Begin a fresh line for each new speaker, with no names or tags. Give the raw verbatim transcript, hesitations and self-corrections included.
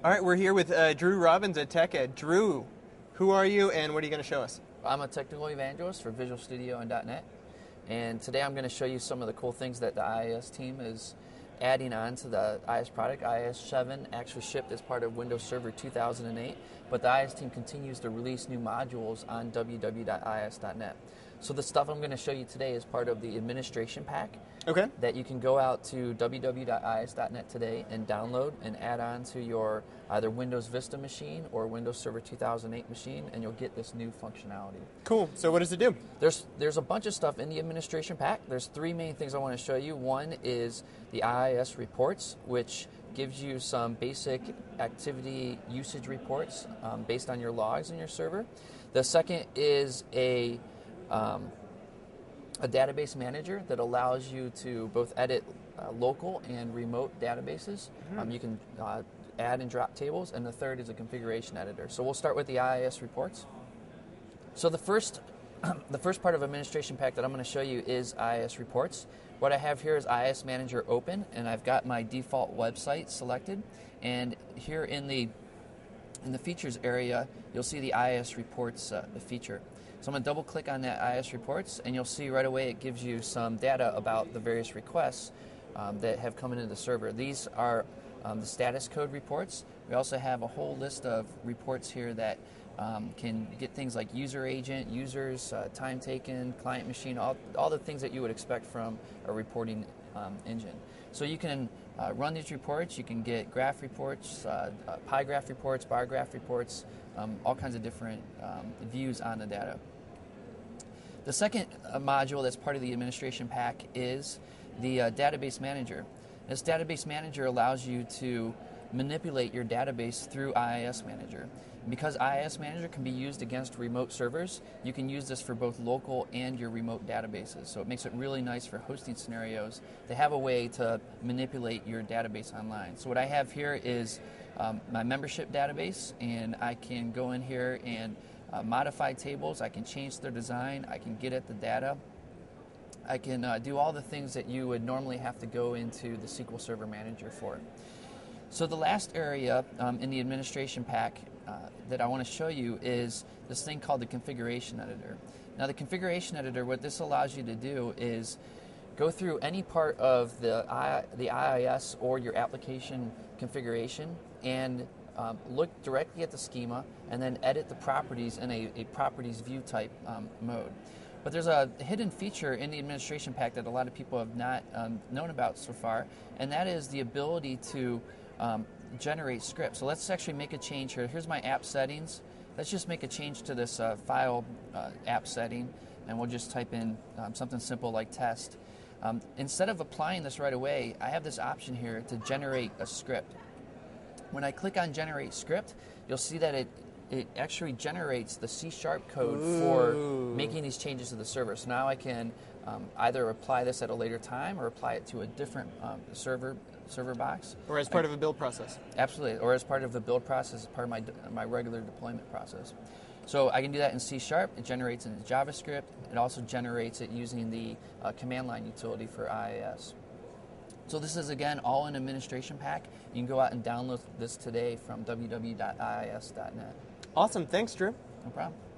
All right, we're here with uh, Drew Robbins at TechEd. Drew, who are you and what are you going to show us?
I'm a technical evangelist for Visual Studio and .NET, and today I'm going to show you some of the cool things that the I I S team is adding on to the I I S product. I I S seven actually shipped as part of Windows Server two thousand eight, but the I I S team continues to release new modules on w w w dot i s dot net. So the stuff I'm going to show you today is part of the administration pack.
Okay.
That you can go out to w w w dot i s dot net today and download and add on to your either Windows Vista machine or Windows Server two thousand eight machine, and you'll get this new functionality.
Cool. So what does it do?
There's there's a bunch of stuff in the administration pack. There's three main things I want to show you. One is the I I S reports, which gives you some basic activity usage reports um, based on your logs in your server. The second is a um, a database manager that allows you to both edit uh, local and remote databases. Mm-hmm. Um, you can uh, add and drop tables, and the third is a configuration editor. So we'll start with the I I S reports. So the first, the first part of administration pack that I'm going to show you is I I S reports. What I have here is I I S Manager open, and I've got my default website selected. And here in the in the features area, you'll see the I I S reports uh, the feature. So I'm going to double click on that I I S reports, and you'll see right away it gives you some data about the various requests um, that have come into the server. These are um, the status code reports. We also have a whole list of reports here that um, can get things like user agent, users, uh, time taken, client machine, all, all the things that you would expect from a reporting um, engine. So you can uh, run these reports, you can get graph reports, uh, uh, pie graph reports, bar graph reports, um, all kinds of different um, views on the data. The second uh, module that's part of the administration pack is the uh, database manager. This database manager allows you to manipulate your database through I I S Manager. Because I I S Manager can be used against remote servers, you can use this for both local and your remote databases. So it makes it really nice for hosting scenarios to have a way to manipulate your database online. So what I have here is um, my membership database, and I can go in here and uh, modify tables. I can change their design. I can get at the data. I can uh, do all the things that you would normally have to go into the S Q L Server Manager for. So the last area um, in the administration pack uh, that I want to show you is this thing called the configuration editor. Now the configuration editor, what this allows you to do is go through any part of the, I, the I I S or your application configuration and um, look directly at the schema and then edit the properties in a, a properties view type um, mode. But there's a hidden feature in the administration pack that a lot of people have not um, known about so far, and that is the ability to um, generate scripts. So let's actually make a change here. Here's my app settings. Let's just make a change to this uh, file uh, app setting, and we'll just type in um, something simple like test. Um, instead of applying this right away, I have this option here to generate a script. When I click on generate script, you'll see that it it actually generates the C sharp code
Ooh.
for making these changes to the server. So now I can um, either apply this at a later time or apply it to a different um, server server box.
Or as part
I,
of a build process.
Absolutely, or as part of the build process, as part of my, my regular deployment process. So I can do that in C sharp. It generates in JavaScript. It also generates it using the uh, command line utility for I I S. So this is, again, all in administration pack. You can go out and download this today from w w w dot i i s dot net.
Awesome. Thanks, Drew.
No problem.